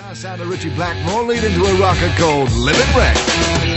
Sound of Richie Blackmore leading to a rocker called Living Wreck.